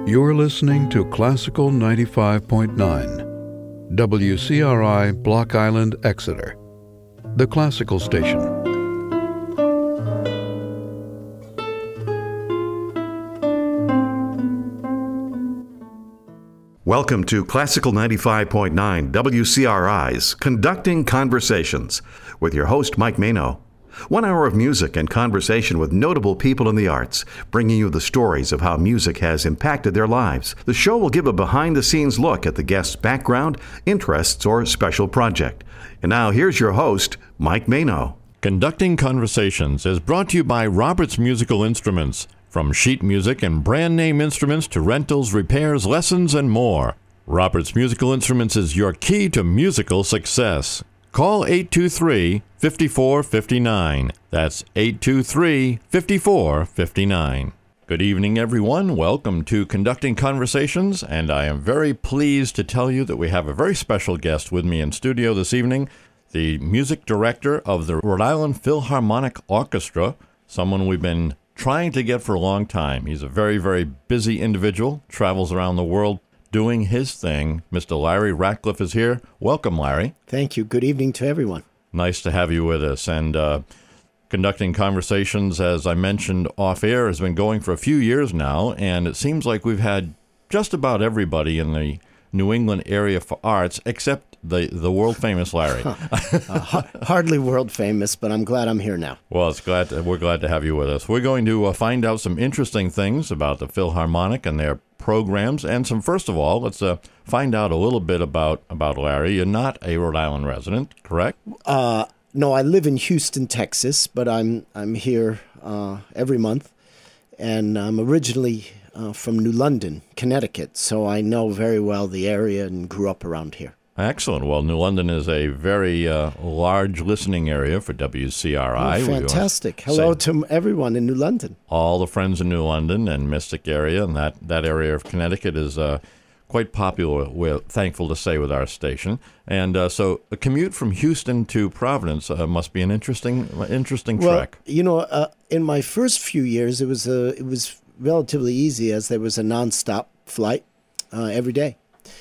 You're listening to Classical 95.9, WCRI Block Island, Exeter, the classical station. Welcome to Classical 95.9 WCRI's Conducting Conversations with your host, Mike Mano. 1 hour of music and conversation with notable people in the arts, bringing you the stories of how music has impacted their lives. The show will give a behind-the-scenes look at the guest's background, interests, or special project. And now here's your host, Mike Mano. Conducting Conversations is brought to you by Roberts Musical Instruments. From sheet music and brand name instruments to rentals, repairs, lessons, and more. Roberts Musical Instruments is your key to musical success. Call 823-5459. That's 823-5459. Good evening, everyone. Welcome to Conducting Conversations, and I am very pleased to tell you that we have a very special guest with me in studio this evening, the music director of the Rhode Island Philharmonic Orchestra, someone we've been trying to get for a long time. He's a very, very busy individual, travels around the world doing his thing. Mr. Larry Ratcliffe is here. Welcome, Larry. Thank you. Good evening to everyone. Nice to have you with us. And Conducting Conversations, as I mentioned off air, has been going for a few years now, and it seems like we've had just about everybody in the New England area for arts, except the world-famous Larry. Hardly world-famous, but I'm glad I'm here now. Well, we're glad to have you with us. We're going to find out some interesting things about the Philharmonic and their programs, and first of all, let's find out a little bit about Larry. You're not a Rhode Island resident, correct? No, I live in Houston, Texas, but I'm here every month, and I'm originally from New London, Connecticut, so I know very well the area and grew up around here. Excellent. Well, New London is a very large listening area for WCRI. Oh, fantastic. Hello to everyone in New London. All the friends in New London and Mystic area, and that area of Connecticut is quite popular, we're thankful to say, with our station. And so a commute from Houston to Providence must be an interesting trek. Well, in my first few years, it was relatively easy, as there was a nonstop flight every day.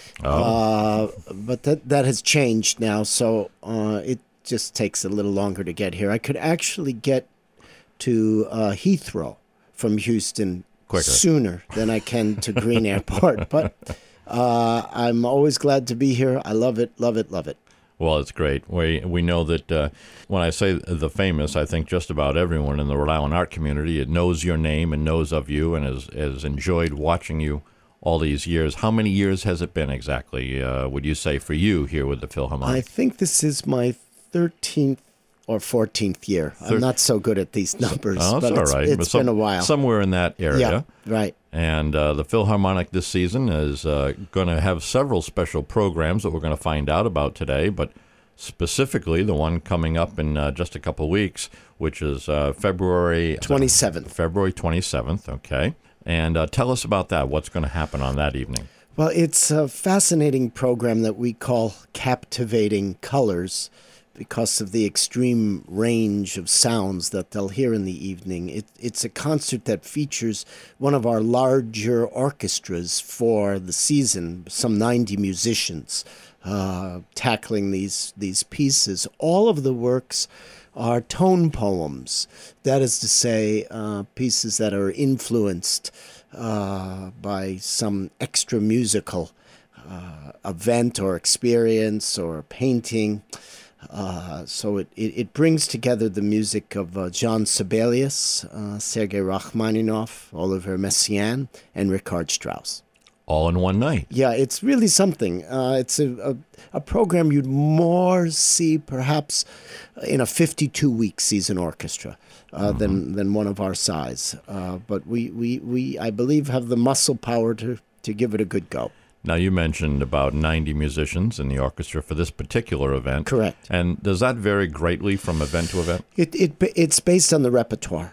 But that has changed now, so it just takes a little longer to get here. I could actually get to Heathrow from Houston quicker sooner than I can to Green Airport, but I'm always glad to be here. I love it, love it, love it. Well, it's great. We know that when I say the famous, I think just about everyone in the Rhode Island art community knows your name and knows of you and has enjoyed watching you all these years. How many years has it been exactly, would you say, for you here with the Philharmonic? I think this is my 13th or 14th year. I'm not so good at these numbers, but it's been a while. Somewhere in that area. Yeah, right. And the Philharmonic this season is going to have several special programs that we're going to find out about today, but specifically the one coming up in just a couple weeks, which is February 27th. February 27th, okay. And tell us about that. What's going to happen on that evening? Well, it's a fascinating program that we call Captivating Colors because of the extreme range of sounds that they'll hear in the evening. It's a concert that features one of our larger orchestras for the season, some 90 musicians tackling these pieces. All of the works are tone poems, that is to say, pieces that are influenced by some extra musical event or experience or painting. So it brings together the music of Jean Sibelius, Sergei Rachmaninoff, Oliver Messiaen, and Richard Strauss. All in one night. Yeah, it's really something. It's a program you'd more see perhaps in a 52-week season orchestra than one of our size. But we I believe, have the muscle power to give it a good go. Now, you mentioned about 90 musicians in the orchestra for this particular event. Correct. And does that vary greatly from event to event? It's based on the repertoire.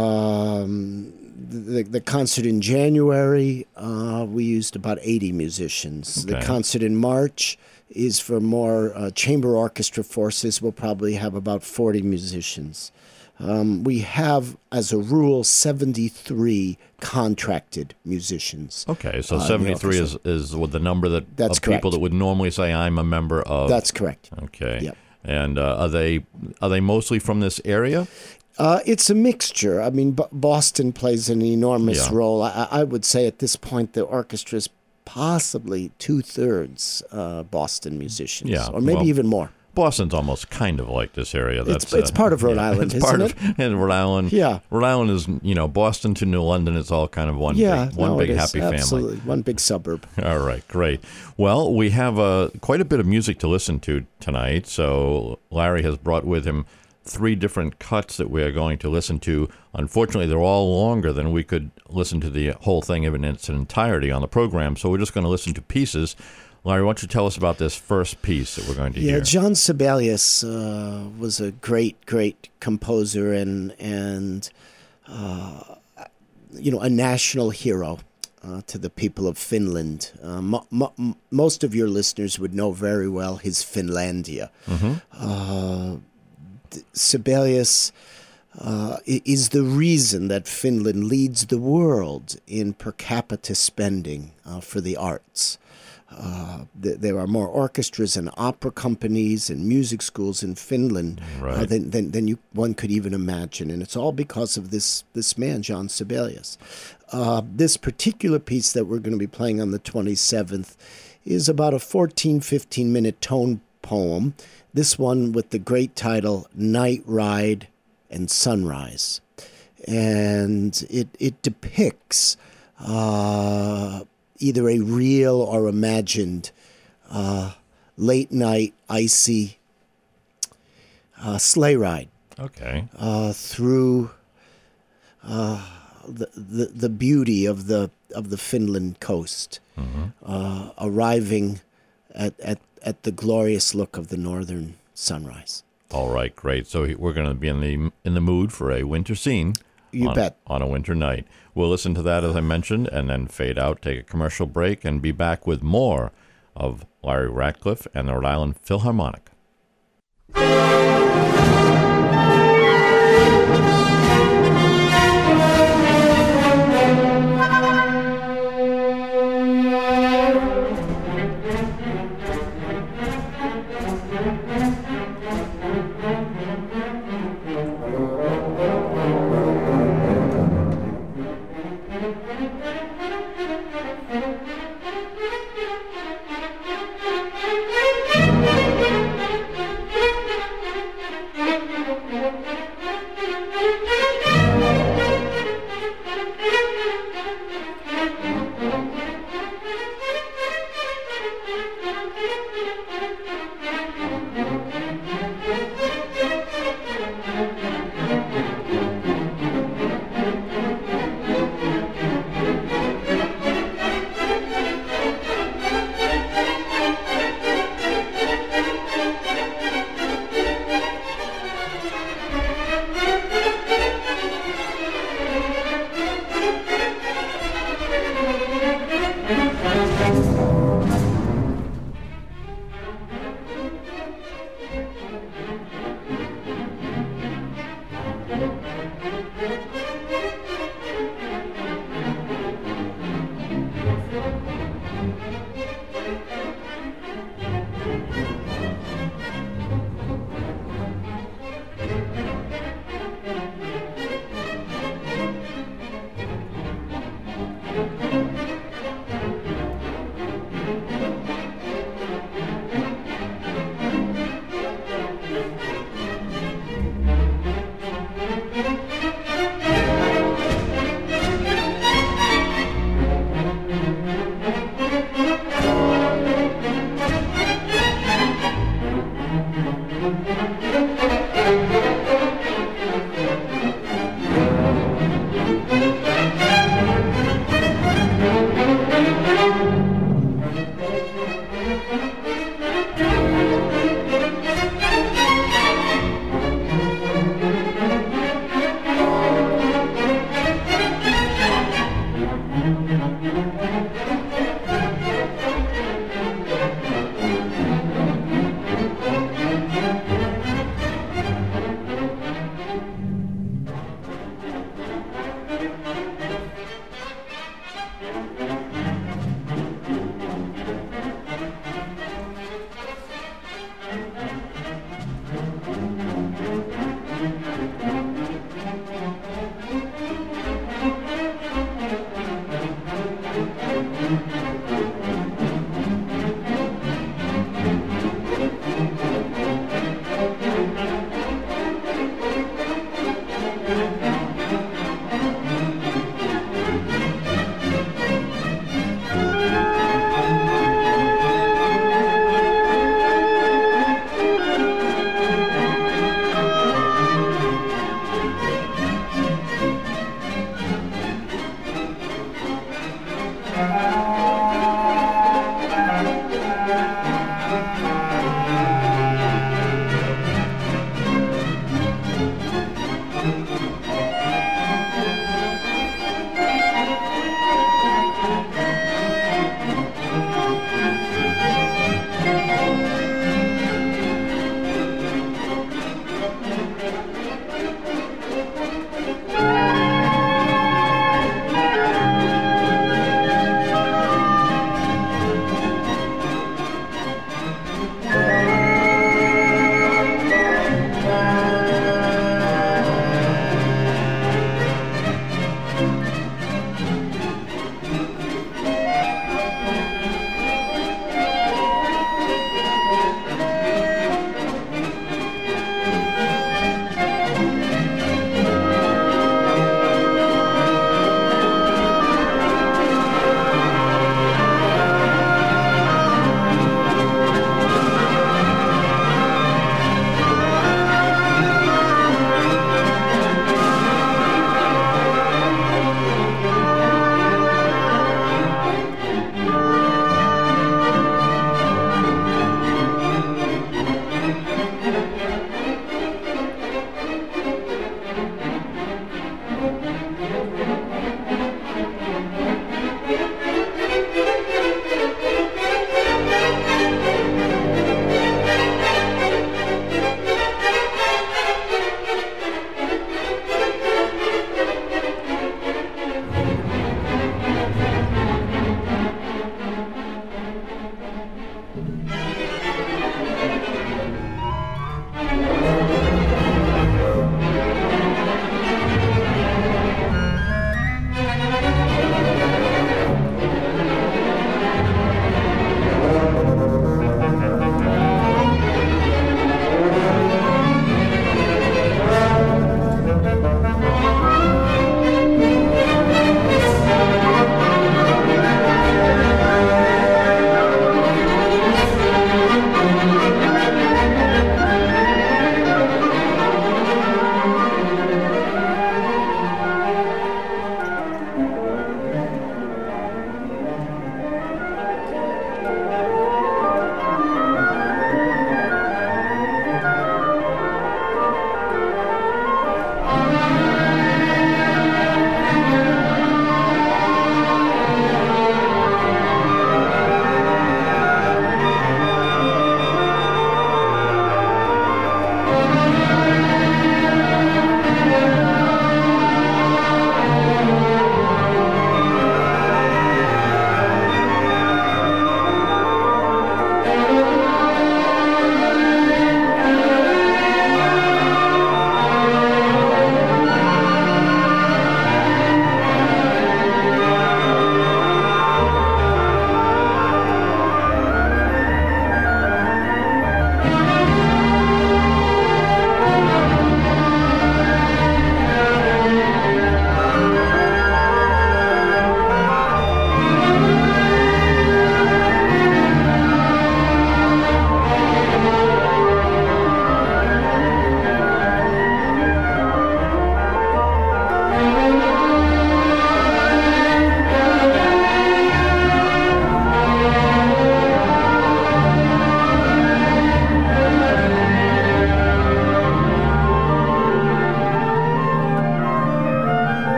The concert in January, we used about 80 musicians. Okay. The concert in March is for more chamber orchestra forces. We'll probably have about 40 musicians. We have, as a rule, 73 contracted musicians. Okay, so 73 is with the number of people that would normally say I'm a member of. That's correct. Okay. Yep. And are they mostly from this area? It's a mixture. I mean, Boston plays an enormous role. I would say at this point the orchestra is possibly 2/3 Boston musicians, or maybe even more. Boston's almost kind of like this area. It's part of Rhode Island, isn't it? And Rhode Island. Yeah. Rhode Island is, Boston to New London. It's all kind of one big happy family. Absolutely, one big suburb. All right, great. Well, we have quite a bit of music to listen to tonight. So Larry has brought with him 3 different cuts that we are going to listen to. Unfortunately, they're all longer than we could listen to the whole thing in its entirety on the program. So we're just going to listen to pieces. Larry, why don't you tell us about this first piece that we're going to hear? Yeah, John Sibelius was a great composer and a national hero to the people of Finland. Most of your listeners would know very well his Finlandia. Mm-hmm. Sibelius is the reason that Finland leads the world in per capita spending for the arts. There are more orchestras and opera companies and music schools in Finland than one could even imagine, and it's all because of this man, John Sibelius. This particular piece that we're going to be playing on the 27th is about a 15-minute tone poem. This one with the great title Night Ride and Sunrise, and it depicts either a real or imagined late night icy sleigh ride. Okay. Through the beauty of the Finland coast, arriving at the glorious look of the northern sunrise. All right, great. So we're going to be in the mood for a winter scene. You bet. On a winter night. We'll listen to that, as I mentioned, and then fade out, take a commercial break, and be back with more of Larry Ratcliffe and the Rhode Island Philharmonic.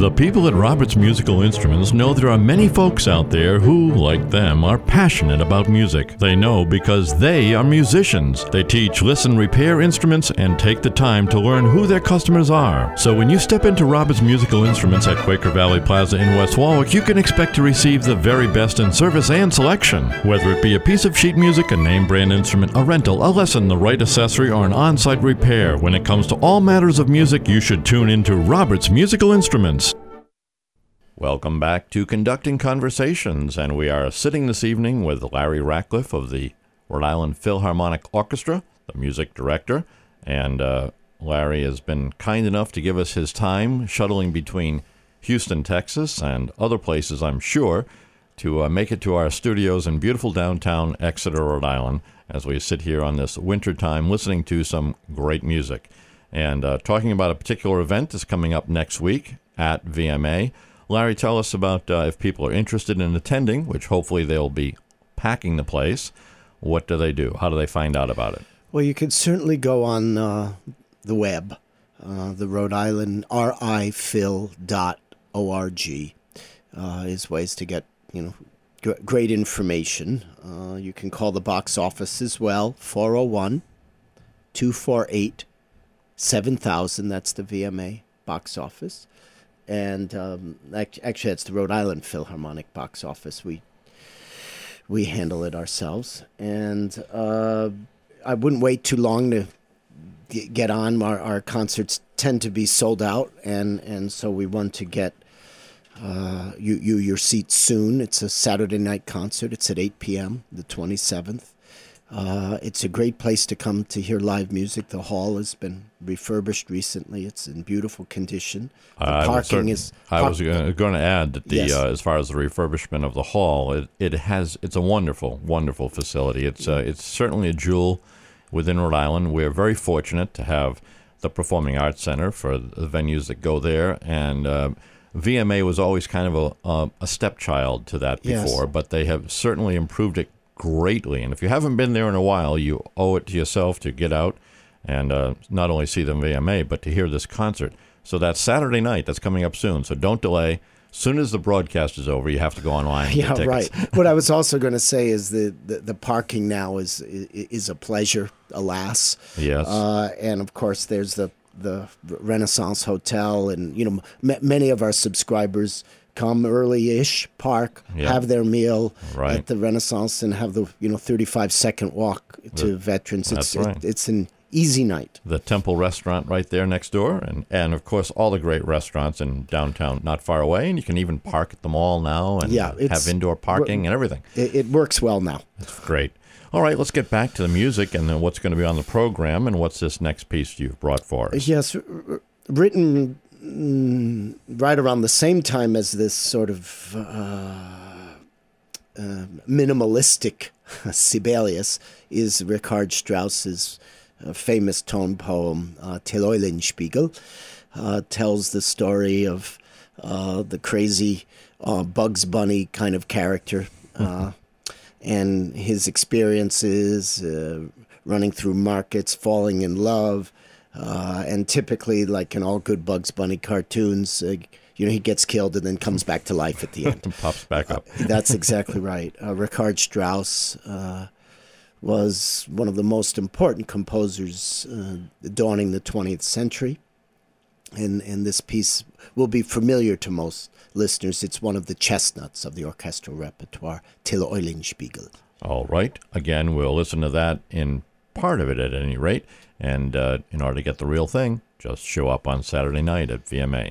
The people at Roberts Musical Instruments know there are many folks out there who, like them, are passionate about music. They know because they are musicians. They teach, listen, repair instruments, and take the time to learn who their customers are. So when you step into Roberts Musical Instruments at Quaker Valley Plaza in West Warwick, you can expect to receive the very best in service and selection. Whether it be a piece of sheet music, a name brand instrument, a rental, a lesson, the right accessory, or an on-site repair, when it comes to all matters of music, you should tune into Roberts Musical Instruments. Welcome back to Conducting Conversations, and we are sitting this evening with Larry Ratcliffe of the Rhode Island Philharmonic Orchestra, the music director, and Larry has been kind enough to give us his time shuttling between Houston, Texas, and other places, I'm sure, to make it to our studios in beautiful downtown Exeter, Rhode Island, as we sit here on this winter time listening to some great music. And talking about a particular event that's coming up next week at VMA. Larry, tell us about if people are interested in attending, which hopefully they'll be packing the place. What do they do? How do they find out about it? Well, you could certainly go on the web, the Rhode Island riphil.org is ways to get great information. You can call the box office as well, 401-248-7000. That's the VMA box office. And actually, it's the Rhode Island Philharmonic box office. We handle it ourselves. And I wouldn't wait too long to get on. Our concerts tend to be sold out, and so we want to get your seats soon. It's a Saturday night concert. It's at 8 p.m., the 27th. It's a great place to come to hear live music. The hall has been refurbished recently. It's in beautiful condition. The parking is... I was going to add that Yes. As far as the refurbishment of the hall, it's a wonderful, wonderful facility. It's certainly a jewel within Rhode Island. We're very fortunate to have the Performing Arts Center for the venues that go there, and VMA was always kind of a stepchild to that before, Yes. but they have certainly improved it greatly. And if you haven't been there in a while, you owe it to yourself to get out and not only see the VMA, but to hear this concert. So that's Saturday night. That's coming up soon. So don't delay. As soon as the broadcast is over, you have to go online and get tickets. Right. What I was also going to say is the parking now is a pleasure, alas. Yes. And of course, there's the Renaissance Hotel, and many of our subscribers come early-ish, park, have their meal at the Renaissance, and have the 35-second walk to Veterans. That's right. It's an easy night. The Temple Restaurant right there next door, and of course all the great restaurants in downtown not far away, and you can even park at the mall now and have indoor parking and everything. It works well now. It's great. All right, let's get back to the music and then what's going to be on the program, and what's this next piece you've brought for us? Yes, written right around the same time as this sort of minimalistic Sibelius is Richard Strauss's famous tone poem, Till Eulenspiegel. Tells the story of the crazy Bugs Bunny kind of character and his experiences running through markets, falling in love, and typically, like in all good Bugs Bunny cartoons, he gets killed and then comes back to life at the end. Pops back up. That's exactly right. Richard Strauss was one of the most important composers dawning the 20th century. And this piece will be familiar to most listeners. It's one of the chestnuts of the orchestral repertoire, Till Eulenspiegel. All right. Again, we'll listen to that in part of it at any rate. And in order to get the real thing, just show up on Saturday night at VMA.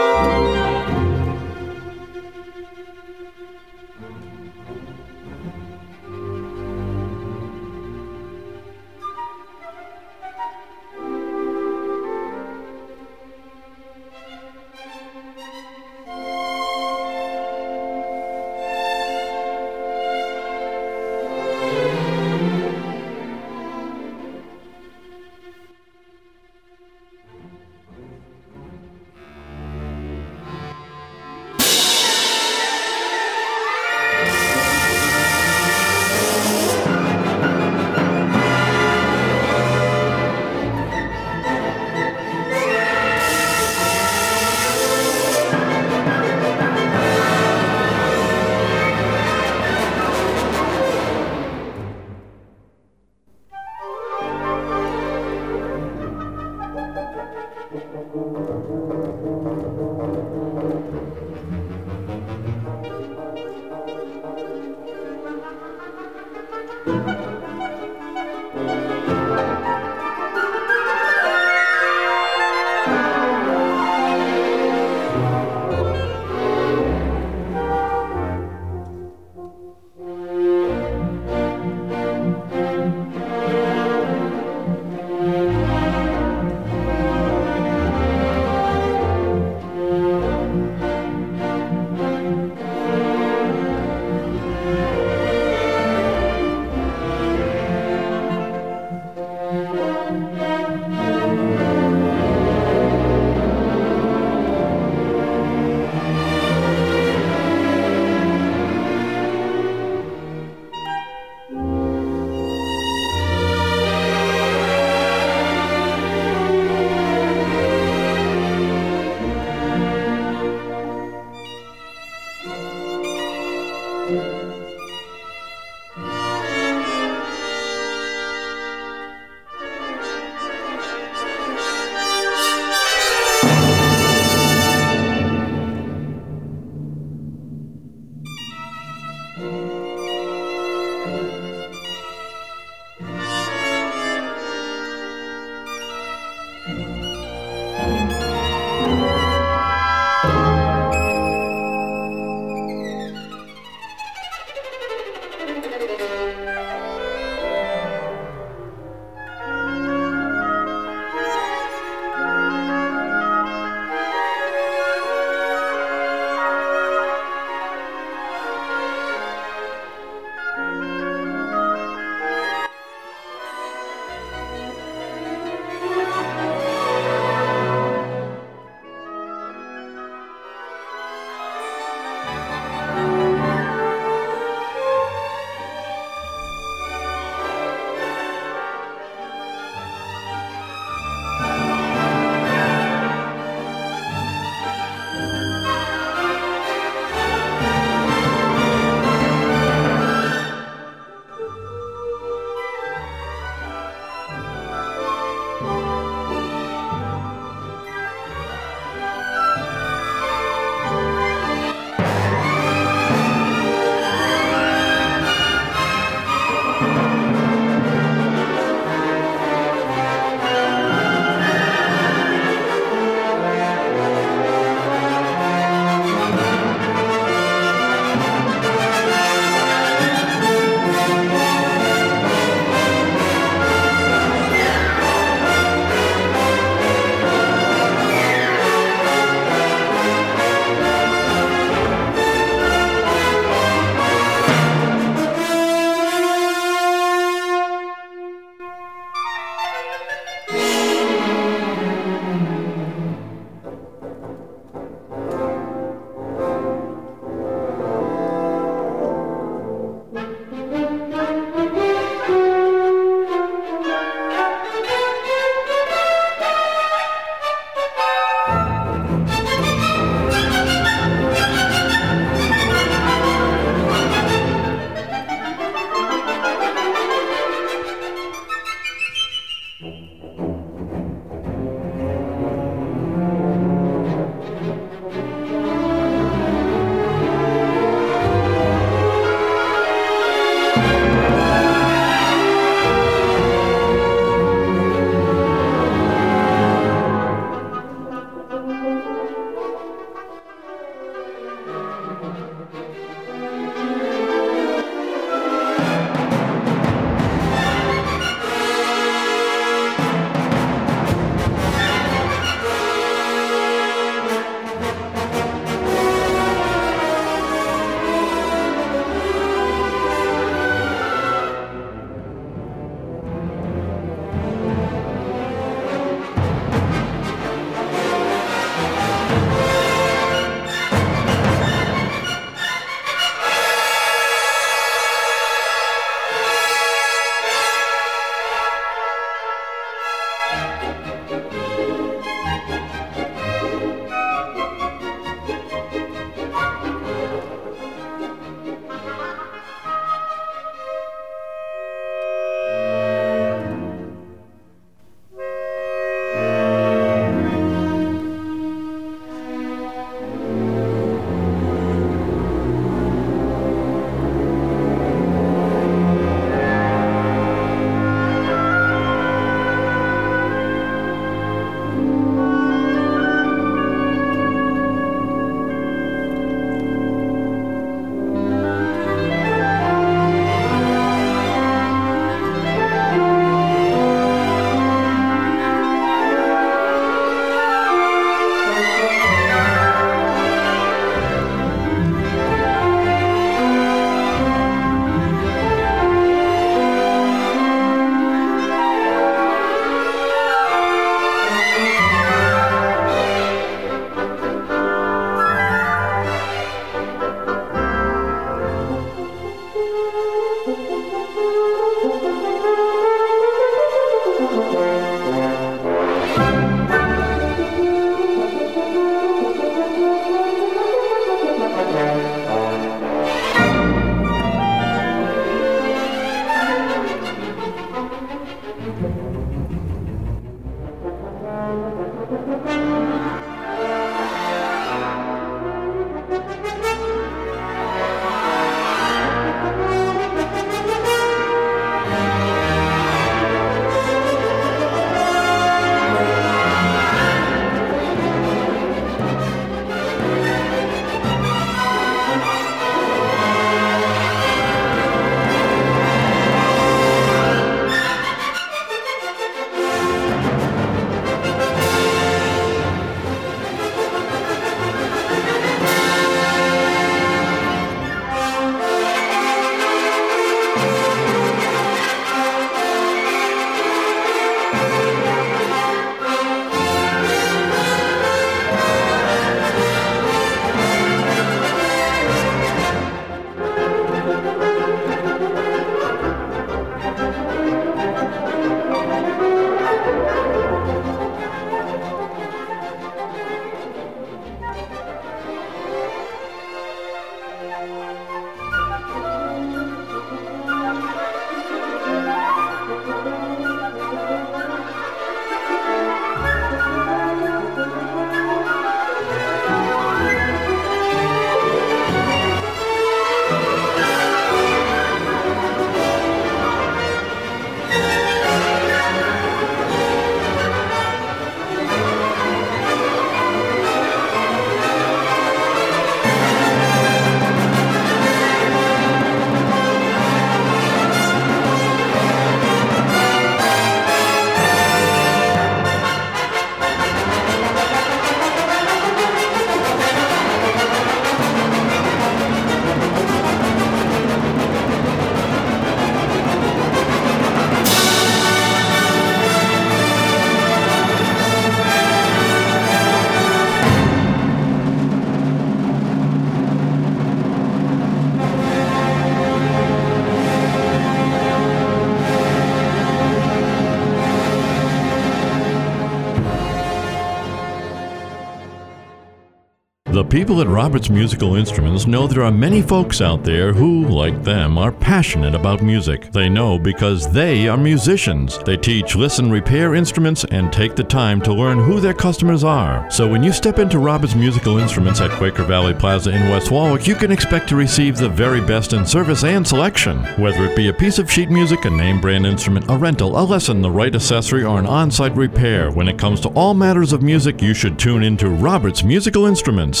The people at Roberts Musical Instruments know there are many folks out there who, like them, are passionate about music. They know because they are musicians. They teach, listen, repair instruments, and take the time to learn who their customers are. So when you step into Roberts Musical Instruments at Quaker Valley Plaza in West Warwick, you can expect to receive the very best in service and selection. Whether it be a piece of sheet music, a name brand instrument, a rental, a lesson, the right accessory, or an on-site repair, when it comes to all matters of music, you should tune into Roberts Musical Instruments.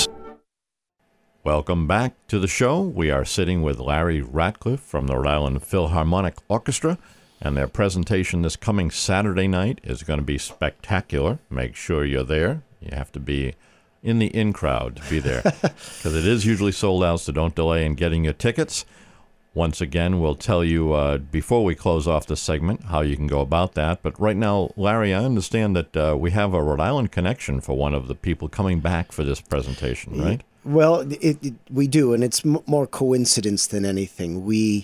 Welcome back to the show. We are sitting with Larry Ratcliffe from the Rhode Island Philharmonic Orchestra, and their presentation this coming Saturday night is going to be spectacular. Make sure you're there. You have to be in the in crowd to be there because it is usually sold out, so don't delay in getting your tickets. Once again, we'll tell you before we close off this segment how you can go about that. But right now, Larry, I understand that we have a Rhode Island connection for one of the people coming back for this presentation, right? Well, we do, and it's more coincidence than anything. We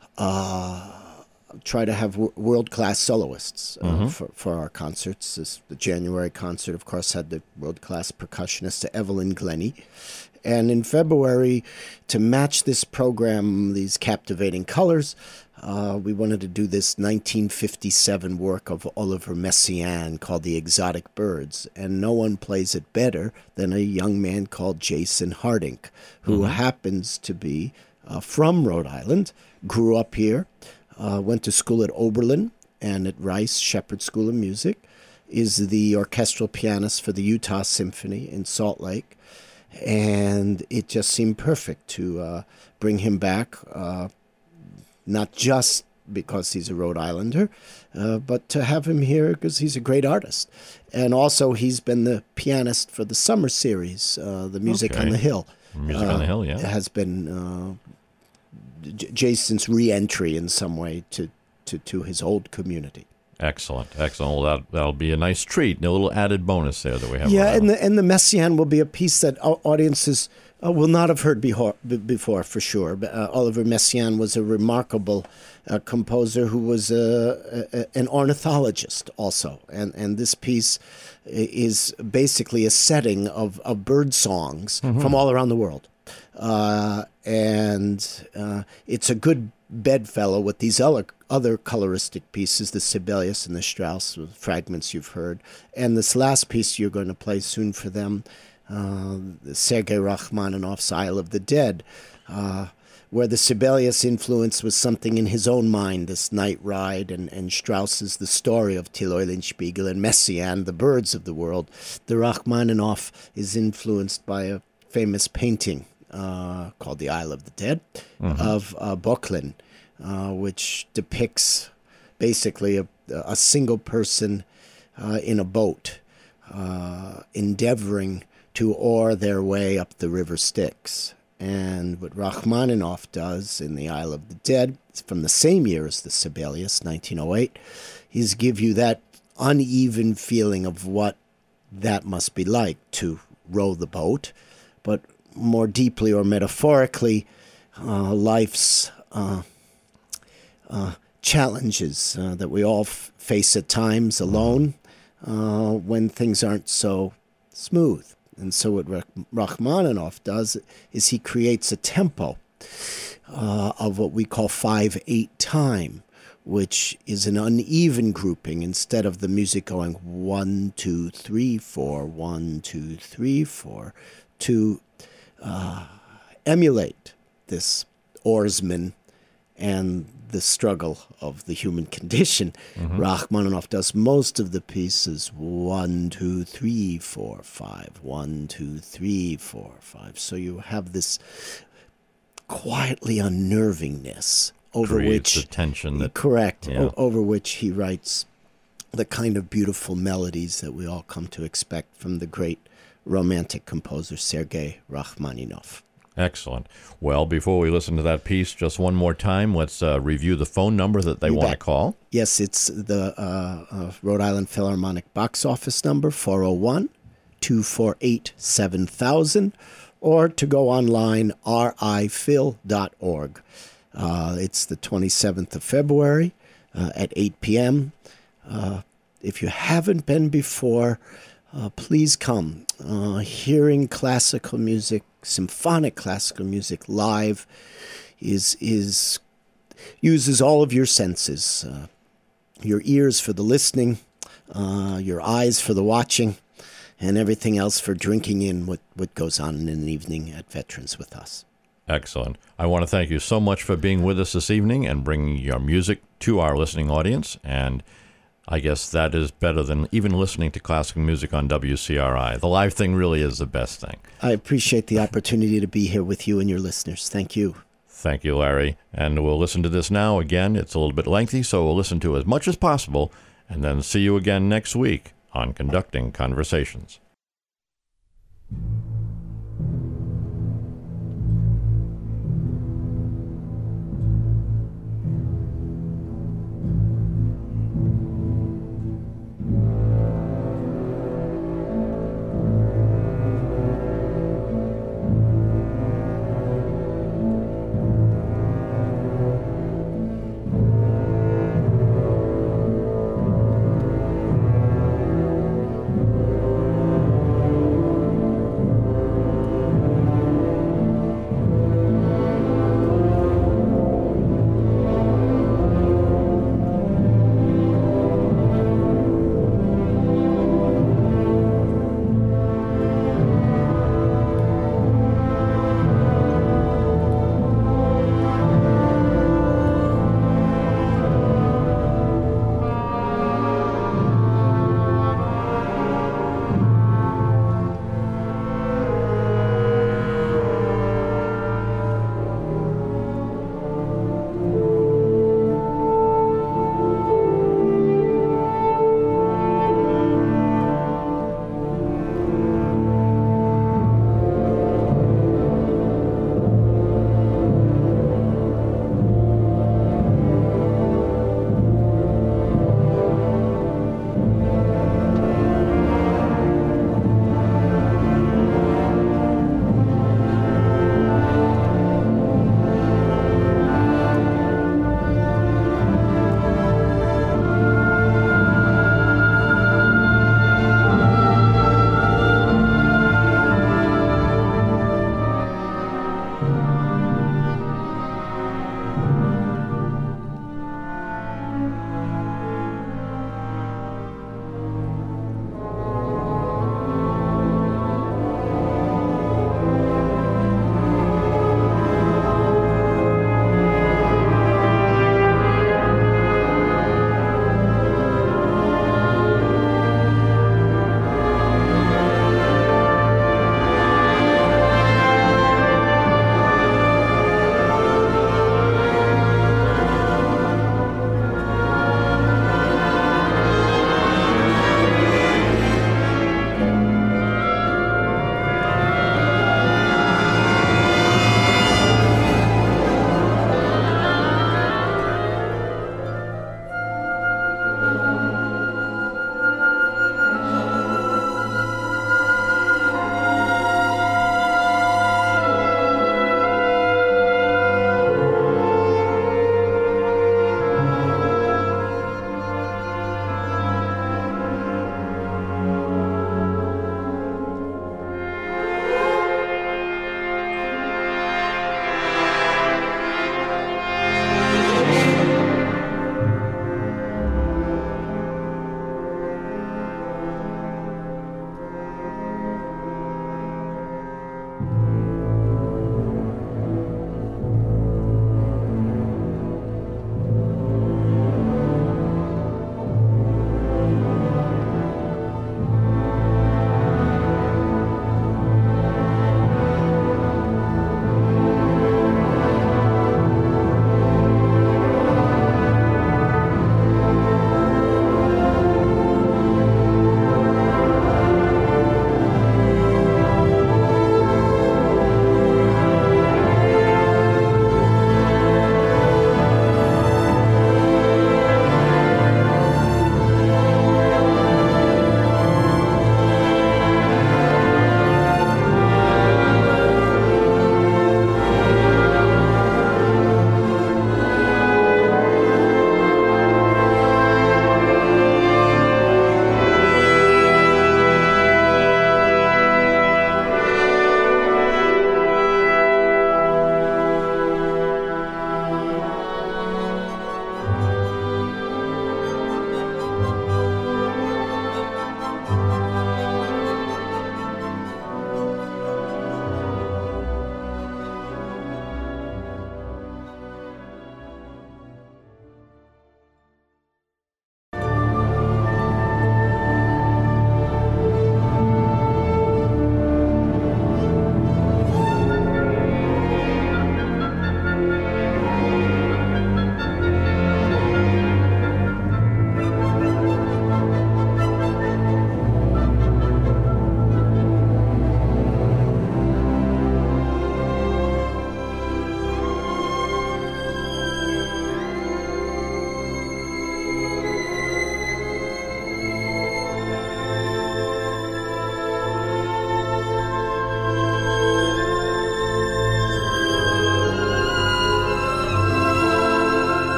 try to have world-class soloists for our concerts. The January concert, of course, had the world-class percussionist Evelyn Glennie. And in February, to match this program, these captivating colors, we wanted to do this 1957 work of Oliver Messiaen called The Exotic Birds. And no one plays it better than a young man called Jason Hardink, who happens to be from Rhode Island, grew up here, went to school at Oberlin and at Rice Shepherd School of Music, is the orchestral pianist for the Utah Symphony in Salt Lake. And it just seemed perfect to bring him back, not just because he's a Rhode Islander, but to have him here because he's a great artist. And also he's been the pianist for the summer series, the Music on the Hill. Music on the Hill, yeah. Has been Jason's re-entry in some way to his old community. Excellent. Well, that'll be a nice treat, a little added bonus there that we have. Yeah, and the Messiaen will be a piece that audiences will not have heard before for sure. Oliver Messiaen was a remarkable composer who was an ornithologist also, and this piece is basically a setting of bird songs from all around the world, and it's a good bedfellow with these other coloristic pieces, the Sibelius and the Strauss, the fragments you've heard. And this last piece you're going to play soon for them, Sergei Rachmaninoff's Isle of the Dead, where the Sibelius influence was something in his own mind, this night ride, and Strauss's The Story of Till Eulenspiegel, and Messiaen, The Birds of the World. The Rachmaninoff is influenced by a famous painting called The Isle of the Dead of Böcklin, which depicts basically a single person in a boat endeavoring to oar their way up the river Styx. And what Rachmaninoff does in The Isle of the Dead, from the same year as the Sibelius, 1908, is give you that uneven feeling of what that must be like to row the boat, but more deeply or metaphorically, life's challenges that we all face at times alone when things aren't so smooth. And so what Rachmaninoff does is he creates a tempo of what we call 5/8 time, which is an uneven grouping instead of the music going 1, 2, 3, 4, 1, 2, 3, 4, to emulate this oarsman and the struggle of the human condition. Rachmaninoff does most of the pieces 1, 2, 3, 4, 5, 1, 2, 3, 4, 5. So you have this quietly unnervingness over Creates which the tension that over which he writes the kind of beautiful melodies that we all come to expect from the great romantic composer Sergei Rachmaninoff. Excellent. Well, before we listen to that piece, just one more time, let's review the phone number that they want to call. Yes, it's the Rhode Island Philharmonic box office number, 401-248-7000, or to go online, riphil.org. It's the 27th of February at 8 p.m. If you haven't been before, please come. Hearing classical music, symphonic classical music live uses all of your senses. Your ears for the listening, your eyes for the watching, and everything else for drinking in what goes on in an evening at Veterans with us. Excellent. I want to thank you so much for being with us this evening and bringing your music to our listening audience. And I guess that is better than even listening to classical music on WCRI. The live thing really is the best thing. I appreciate the opportunity to be here with you and your listeners. Thank you. Thank you, Larry. And we'll listen to this now. Again, it's a little bit lengthy, so we'll listen to as much as possible and then see you again next week on Conducting Conversations.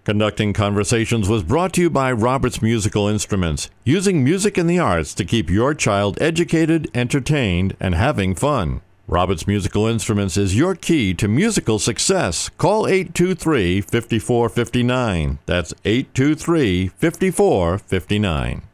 Conducting Conversations was brought to you by Roberts Musical Instruments, using music in the arts to keep your child educated, entertained, and having fun. Roberts Musical Instruments is your key to musical success. Call 823-5459. That's 823-5459.